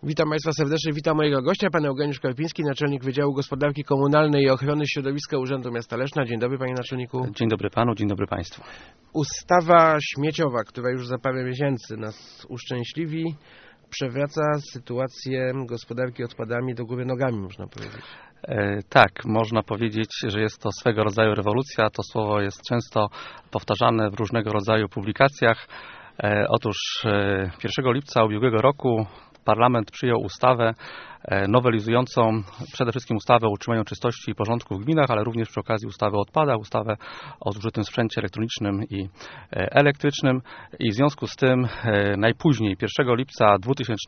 Witam Państwa serdecznie, witam mojego gościa, pan Eugeniusz Karpiński, naczelnik Wydziału Gospodarki Komunalnej i Ochrony Środowiska Urzędu Miasta Leszna. Dzień dobry, panie naczelniku. Dzień dobry panu, dzień dobry państwu. Ustawa śmieciowa, która już za parę miesięcy nas uszczęśliwi, przewraca sytuację gospodarki odpadami do góry nogami, można powiedzieć. Tak, można powiedzieć, że jest to swego rodzaju rewolucja. To słowo jest często powtarzane w różnego rodzaju publikacjach. Otóż 1 lipca ubiegłego roku Parlament przyjął ustawę nowelizującą przede wszystkim ustawę o utrzymaniu czystości i porządku w gminach, ale również przy okazji ustawę o odpadach, ustawę o zużytym sprzęcie elektronicznym i elektrycznym i w związku z tym najpóźniej 1 lipca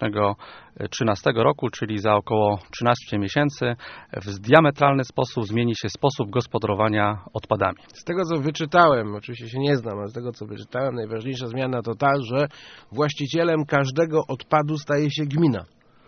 2013 roku, czyli za około 13 miesięcy, w diametralny sposób zmieni się sposób gospodarowania odpadami. Z tego co wyczytałem, oczywiście się nie znam, ale z tego co wyczytałem, najważniejsza zmiana to ta, że właścicielem każdego odpadu staje się gmina.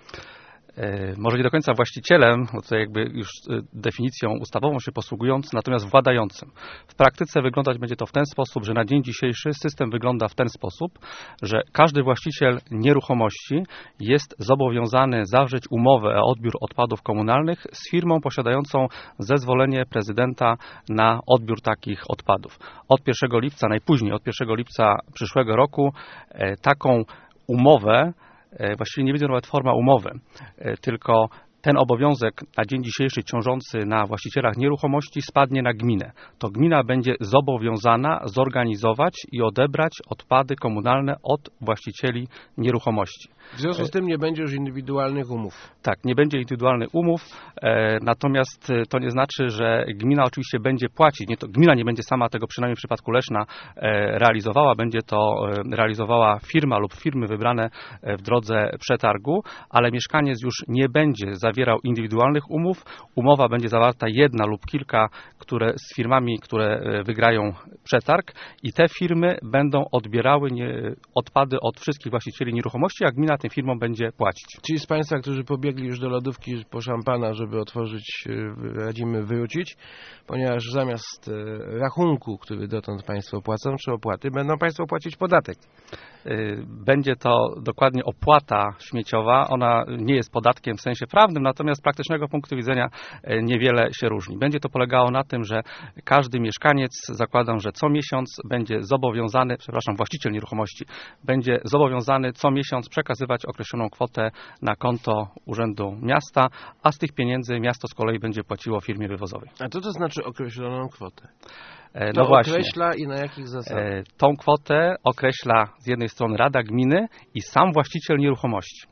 Może nie do końca właścicielem, bo to jakby już definicją ustawową się posługując, natomiast władającym. W praktyce wyglądać będzie to w ten sposób, że na dzień dzisiejszy system wygląda w ten sposób, że każdy właściciel nieruchomości jest zobowiązany zawrzeć umowę o odbiór odpadów komunalnych z firmą posiadającą zezwolenie prezydenta na odbiór takich odpadów. Od 1 lipca, najpóźniej od 1 lipca przyszłego roku taką umowę, właściwie nie będzie nawet forma umowy, tylko ten obowiązek na dzień dzisiejszy ciążący na właścicielach nieruchomości spadnie na gminę. To gmina będzie zobowiązana zorganizować i odebrać odpady komunalne od właścicieli nieruchomości. W związku z tym nie będzie już indywidualnych umów. Tak, nie będzie indywidualnych umów, natomiast to nie znaczy, że gmina oczywiście będzie płacić. Gmina nie będzie sama tego, przynajmniej w przypadku Leszna, realizowała. Będzie to realizowała firma lub firmy wybrane w drodze przetargu, ale mieszkaniec już nie będzie zawierał indywidualnych umów. Umowa będzie zawarta jedna lub kilka, z firmami, które wygrają przetarg i te firmy będą odbierały odpady od wszystkich właścicieli nieruchomości, a gmina tym firmom będzie płacić. Ci z Państwa, którzy pobiegli już do lodówki po szampana, żeby otworzyć, radzimy wrócić, ponieważ zamiast rachunku, który dotąd Państwo płacą, czy opłaty, będą Państwo płacić podatek. Będzie to dokładnie opłata śmieciowa. Ona nie jest podatkiem w sensie prawnym, natomiast z praktycznego punktu widzenia niewiele się różni. Będzie to polegało na tym, że każdy mieszkaniec, zakładam, że co miesiąc będzie zobowiązany, właściciel nieruchomości, będzie zobowiązany co miesiąc przekazywać określoną kwotę na konto Urzędu Miasta, a z tych pieniędzy miasto z kolei będzie płaciło firmie wywozowej. A co to znaczy określoną kwotę? No właśnie. Określa i na jakich zasadach? Tą kwotę określa z jednej strony Rada Gminy i sam właściciel nieruchomości.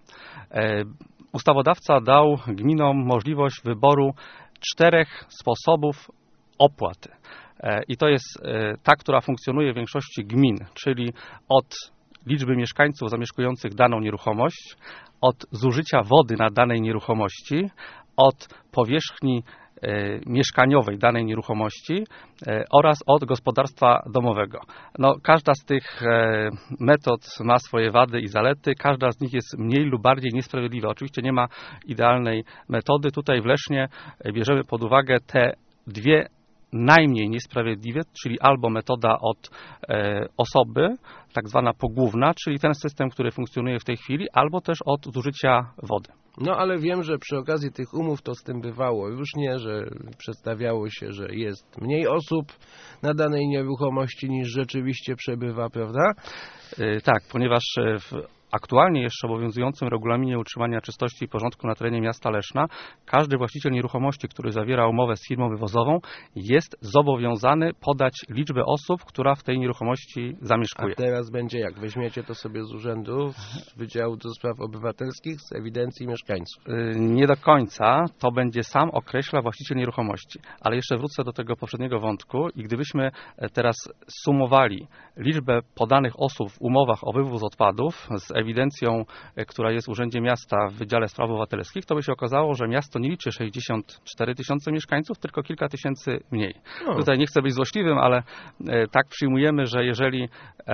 Ustawodawca dał gminom możliwość wyboru 4 sposobów opłaty. I to jest ta, która funkcjonuje w większości gmin, czyli od liczby mieszkańców zamieszkujących daną nieruchomość, od zużycia wody na danej nieruchomości, od powierzchni mieszkaniowej danej nieruchomości oraz od gospodarstwa domowego. Każda z tych metod ma swoje wady i zalety, każda z nich jest mniej lub bardziej niesprawiedliwa. Oczywiście nie ma idealnej metody. Tutaj w Lesznie bierzemy pod uwagę te dwie najmniej niesprawiedliwe, czyli albo metoda od osoby, tak zwana pogłówna, czyli ten system, który funkcjonuje w tej chwili, albo też od zużycia wody. No ale wiem, że przy okazji tych umów to z tym bywało różnie, że przedstawiało się, że jest mniej osób na danej nieruchomości niż rzeczywiście przebywa, prawda? Tak, ponieważ aktualnie jeszcze obowiązującym regulaminie utrzymania czystości i porządku na terenie miasta Leszna każdy właściciel nieruchomości, który zawiera umowę z firmą wywozową, jest zobowiązany podać liczbę osób, która w tej nieruchomości zamieszkuje. A teraz będzie jak? Weźmiecie to sobie z urzędu, z Wydziału do Spraw Obywatelskich, z ewidencji mieszkańców? Nie do końca. To będzie sam określa właściciel nieruchomości. Ale jeszcze wrócę do tego poprzedniego wątku i gdybyśmy teraz sumowali liczbę podanych osób w umowach o wywóz odpadów z ewidencją, która jest w Urzędzie Miasta w Wydziale Spraw Obywatelskich, to by się okazało, że miasto nie liczy 64 tysiące mieszkańców, tylko kilka tysięcy mniej. Tutaj nie chcę być złośliwym, ale tak przyjmujemy, że jeżeli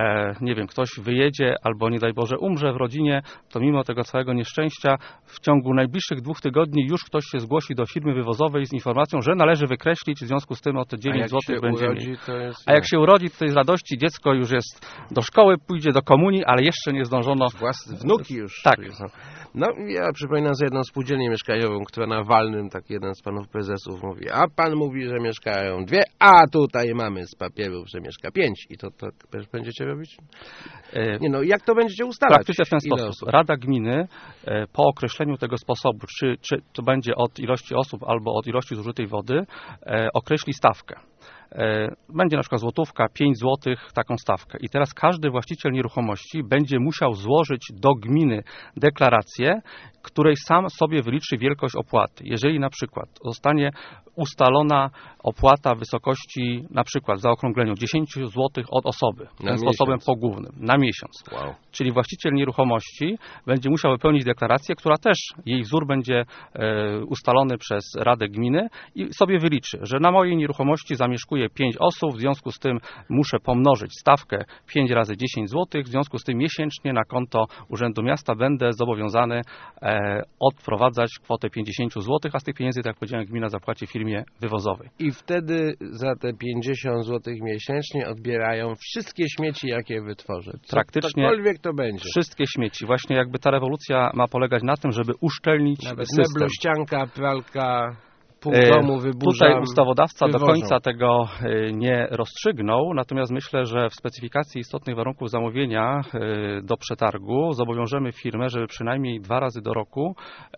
ktoś wyjedzie albo nie daj Boże umrze w rodzinie, to mimo tego całego nieszczęścia w ciągu najbliższych 2 tygodni już ktoś się zgłosi do firmy wywozowej z informacją, że należy wykreślić, w związku z tym o te 9 zł będzie mniej. A jak się urodzi, to jest radości, dziecko już jest do szkoły, pójdzie do komunii, ale jeszcze nie zdążono. Wnuki już. Tak. No, ja przypominam sobie jedną spółdzielnię mieszkaniową, która na walnym, tak jeden z panów prezesów mówi, a pan mówi, że mieszkają 2, a tutaj mamy z papierów, że mieszka 5. I to tak też będziecie robić? Nie no, jak to będziecie ustalać? Praktycznie w ten sposób. Rada gminy po określeniu tego sposobu, czy to będzie od ilości osób albo od ilości zużytej wody, określi stawkę. Będzie na przykład złotówka, 5 złotych, taką stawkę. I teraz każdy właściciel nieruchomości będzie musiał złożyć do gminy deklarację, której sam sobie wyliczy wielkość opłaty. Jeżeli na przykład zostanie ustalona opłata w wysokości, na przykład w zaokrągleniu 10 złotych od osoby, tym sposobem pogłównym, na miesiąc. Wow. Czyli właściciel nieruchomości będzie musiał wypełnić deklarację, która też, jej wzór będzie ustalony przez Radę Gminy i sobie wyliczy, że na mojej nieruchomości zamieszkuje 5 osób, w związku z tym muszę pomnożyć stawkę 5 razy 10 zł, w związku z tym miesięcznie na konto Urzędu Miasta będę zobowiązany odprowadzać kwotę 50 zł, a z tych pieniędzy, tak jak powiedziałem, gmina zapłaci firmie wywozowej. I wtedy za te 50 zł miesięcznie odbierają wszystkie śmieci, jakie wytworzę. Cokolwiek to będzie. Wszystkie śmieci. Właśnie jakby ta rewolucja ma polegać na tym, żeby uszczelnić nawet system. Meblościanka, pralka, pół domu wyburza. Tutaj ustawodawca wywożą. do końca tego nie rozstrzygnął, natomiast myślę, że w specyfikacji istotnych warunków zamówienia do przetargu zobowiążemy firmę, żeby przynajmniej 2 razy do roku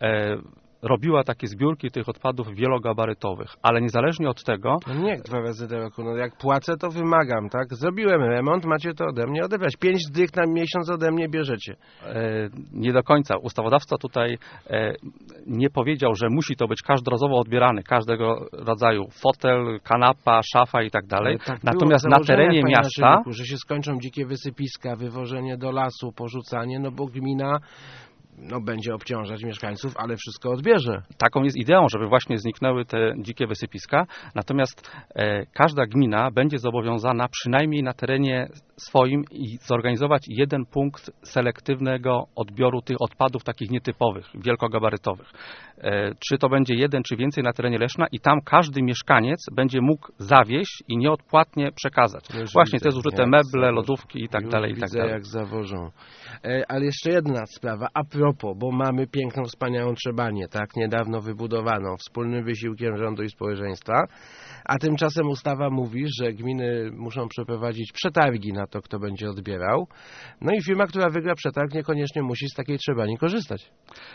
robiła takie zbiórki tych odpadów wielogabarytowych, ale niezależnie od tego... No nie, 2 razy do roku. No jak płacę, to wymagam, tak? Zrobiłem remont, macie to ode mnie odebrać. 5 dych na miesiąc ode mnie bierzecie. Nie do końca. Ustawodawca tutaj nie powiedział, że musi to być każdorazowo odbierany, każdego rodzaju fotel, kanapa, szafa i tak dalej. Tak natomiast na terenie miasta... że się skończą dzikie wysypiska, wywożenie do lasu, porzucanie, no bo gmina będzie obciążać mieszkańców, ale wszystko odbierze. Taką jest ideą, żeby właśnie zniknęły te dzikie wysypiska. Natomiast każda gmina będzie zobowiązana przynajmniej na terenie swoim i zorganizować jeden punkt selektywnego odbioru tych odpadów takich nietypowych, wielkogabarytowych. Czy to będzie jeden, czy więcej na terenie Leszna i tam każdy mieszkaniec będzie mógł zawieźć i nieodpłatnie przekazać. Właśnie te zużyte meble, lodówki i tak dalej, i tak dalej. Jak zawożą. Ale jeszcze jedna sprawa, a propos, bo mamy piękną, wspaniałą Trzebanię, tak, niedawno wybudowaną, wspólnym wysiłkiem rządu i społeczeństwa, a tymczasem ustawa mówi, że gminy muszą przeprowadzić przetargi na to, kto będzie odbierał, no i firma, która wygra przetarg, niekoniecznie musi z takiej Trzebani korzystać.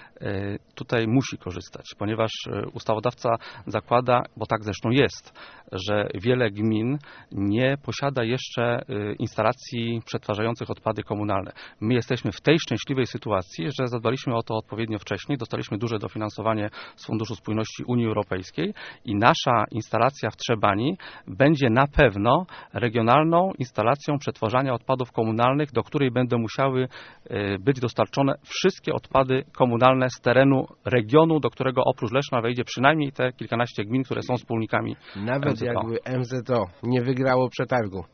Tutaj musi korzystać, ponieważ ustawodawca zakłada, bo tak zresztą jest, że wiele gmin nie posiada jeszcze instalacji przetwarzających odpady komunalne. My jesteśmy w tej szczęśliwej sytuacji, że zadbaliśmy o to odpowiednio wcześniej, dostaliśmy duże dofinansowanie z Funduszu Spójności Unii Europejskiej i nasza instalacja w Trzebani będzie na pewno regionalną instalacją przetwarzania odpadów komunalnych, do której będą musiały być dostarczone wszystkie odpady komunalne z terenu regionu, do którego oprócz Leszna wejdzie przynajmniej te kilkanaście gmin, które są wspólnikami Nawet MZO. Jakby MZO nie wygrało przetargu,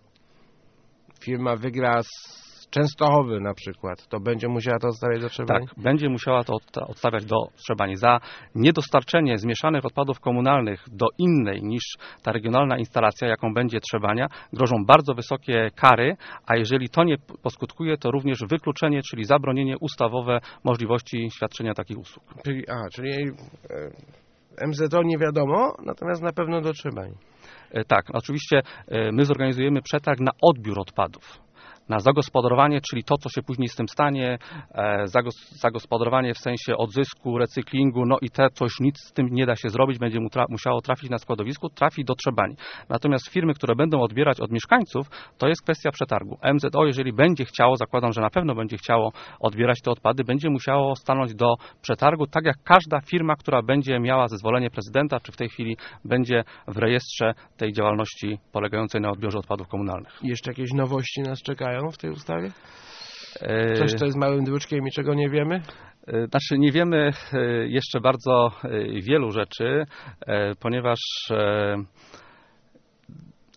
firma wygra z Częstochowy na przykład, to będzie musiała to odstawiać do Trzebani? Tak, będzie musiała to odstawiać do Trzebani. Za niedostarczenie zmieszanych odpadów komunalnych do innej niż ta regionalna instalacja, jaką będzie Trzebania, grożą bardzo wysokie kary, a jeżeli to nie poskutkuje, to również wykluczenie, czyli zabronienie ustawowe możliwości świadczenia takich usług. Czyli MZO nie wiadomo, natomiast na pewno do Trzebani. Tak, oczywiście my zorganizujemy przetarg na odbiór odpadów. Na zagospodarowanie, czyli to, co się później z tym stanie, zagospodarowanie w sensie odzysku, recyklingu, no i to, co już nic z tym nie da się zrobić, będzie musiało trafić na składowisku, trafi do Trzebani. Natomiast firmy, które będą odbierać od mieszkańców, to jest kwestia przetargu. MZO, jeżeli będzie chciało, zakładam, że na pewno będzie chciało odbierać te odpady, będzie musiało stanąć do przetargu, tak jak każda firma, która będzie miała zezwolenie prezydenta, czy w tej chwili będzie w rejestrze tej działalności polegającej na odbiorze odpadów komunalnych. I jeszcze jakieś nowości nas czekają w tej ustawie? Coś, co jest małym druczkiem i czego nie wiemy? Znaczy nie wiemy jeszcze bardzo wielu rzeczy, ponieważ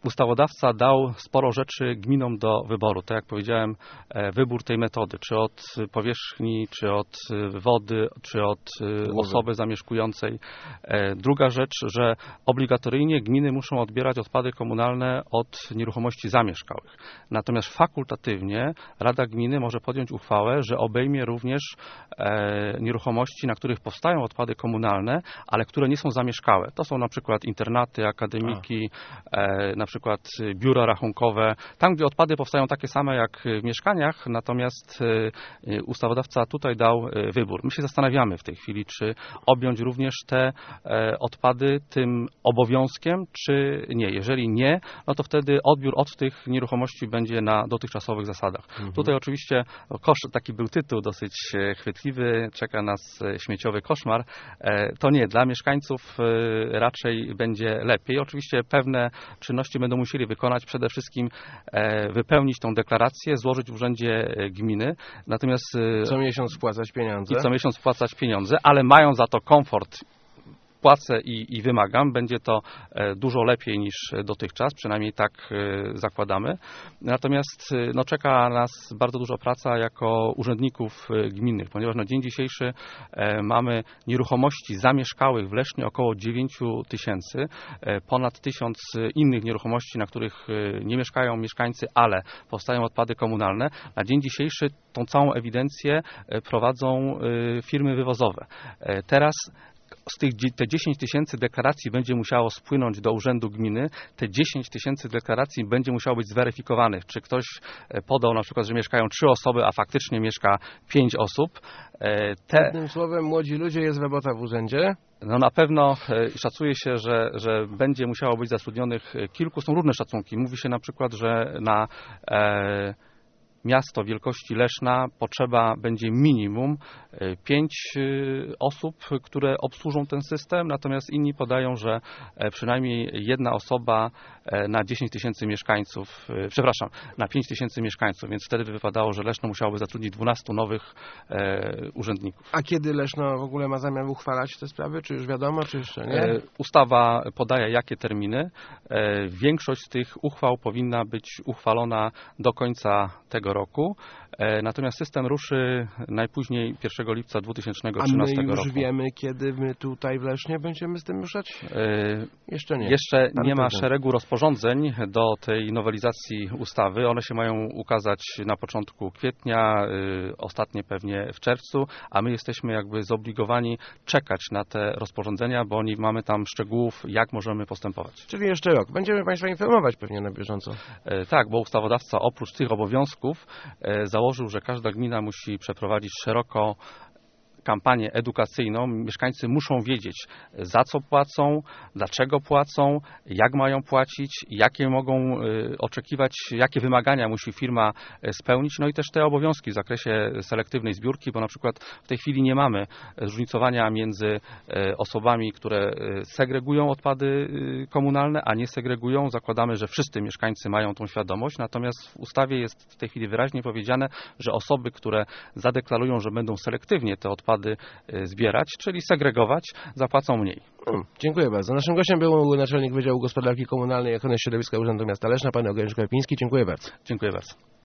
ustawodawca dał sporo rzeczy gminom do wyboru. Tak jak powiedziałem, wybór tej metody, czy od powierzchni, czy od wody, czy od osoby zamieszkującej. Druga rzecz, że obligatoryjnie gminy muszą odbierać odpady komunalne od nieruchomości zamieszkałych. Natomiast fakultatywnie Rada Gminy może podjąć uchwałę, że obejmie również nieruchomości, na których powstają odpady komunalne, ale które nie są zamieszkałe. To są na przykład internaty, akademiki, na przykład biura rachunkowe, tam gdzie odpady powstają takie same jak w mieszkaniach, natomiast ustawodawca tutaj dał wybór. My się zastanawiamy w tej chwili, czy objąć również te odpady tym obowiązkiem, czy nie. Jeżeli nie, no to wtedy odbiór od tych nieruchomości będzie na dotychczasowych zasadach. Tutaj oczywiście taki był tytuł dosyć chwytliwy, czeka nas śmieciowy koszmar. To nie, dla mieszkańców raczej będzie lepiej. Oczywiście pewne czynności będą musieli wykonać, przede wszystkim wypełnić tą deklarację, złożyć w urzędzie gminy. Natomiast co miesiąc wpłacać pieniądze. I co miesiąc wpłacać pieniądze, ale mają za to komfort. Płacę i wymagam. Będzie to dużo lepiej niż dotychczas, przynajmniej tak zakładamy. Natomiast czeka nas bardzo duża praca jako urzędników gminnych, ponieważ na dzień dzisiejszy mamy nieruchomości zamieszkałych w Lesznie około 9 000, ponad 1000 innych nieruchomości, na których nie mieszkają mieszkańcy, ale powstają odpady komunalne. Na dzień dzisiejszy tą całą ewidencję prowadzą firmy wywozowe. Teraz te 10 000 deklaracji będzie musiało spłynąć do urzędu gminy. Te 10 000 deklaracji będzie musiało być zweryfikowanych. Czy ktoś podał na przykład, że mieszkają 3 osoby, a faktycznie mieszka 5 osób. Jednym słowem, młodzi ludzie, jest robota w urzędzie. No na pewno szacuje się, że będzie musiało być zatrudnionych kilku. Są różne szacunki. Mówi się na przykład, że na miasto wielkości Leszna potrzeba będzie minimum 5 osób, które obsłużą ten system, natomiast inni podają, że przynajmniej jedna osoba na 10 000 mieszkańców, na 5 000 mieszkańców, więc wtedy by wypadało, że Leszno musiałoby zatrudnić 12 nowych urzędników. A kiedy Leszno w ogóle ma zamiar uchwalać te sprawy? Czy już wiadomo, czy jeszcze nie? Ustawa podaje jakie terminy. Większość z tych uchwał powinna być uchwalona do końca tego roku. Natomiast system ruszy najpóźniej 1 lipca 2013 roku. A my już wiemy, kiedy my tutaj w Lesznie będziemy z tym ruszać? Jeszcze nie. Jeszcze nie ma szeregu rozporządzeń do tej nowelizacji ustawy. One się mają ukazać na początku kwietnia, ostatnie pewnie w czerwcu, a my jesteśmy jakby zobligowani czekać na te rozporządzenia, bo mamy tam szczegółów, jak możemy postępować. Czyli jeszcze rok. Będziemy Państwa informować pewnie na bieżąco. Tak, bo ustawodawca oprócz tych obowiązków założył, że każda gmina musi przeprowadzić szeroko kampanię edukacyjną. Mieszkańcy muszą wiedzieć, za co płacą, dlaczego płacą, jak mają płacić, jakie mogą oczekiwać, jakie wymagania musi firma spełnić, no i też te obowiązki w zakresie selektywnej zbiórki, bo na przykład w tej chwili nie mamy zróżnicowania między osobami, które segregują odpady komunalne, a nie segregują. Zakładamy, że wszyscy mieszkańcy mają tą świadomość, natomiast w ustawie jest w tej chwili wyraźnie powiedziane, że osoby, które zadeklarują, że będą selektywnie te odpady zbierać, czyli segregować, zapłacą mniej. Dziękuję bardzo. Naszym gościem był naczelnik Wydziału Gospodarki Komunalnej i Ochrony Środowiska Urzędu Miasta Leszna, pan Eugeniusz Karpiński. Dziękuję bardzo. Dziękuję bardzo.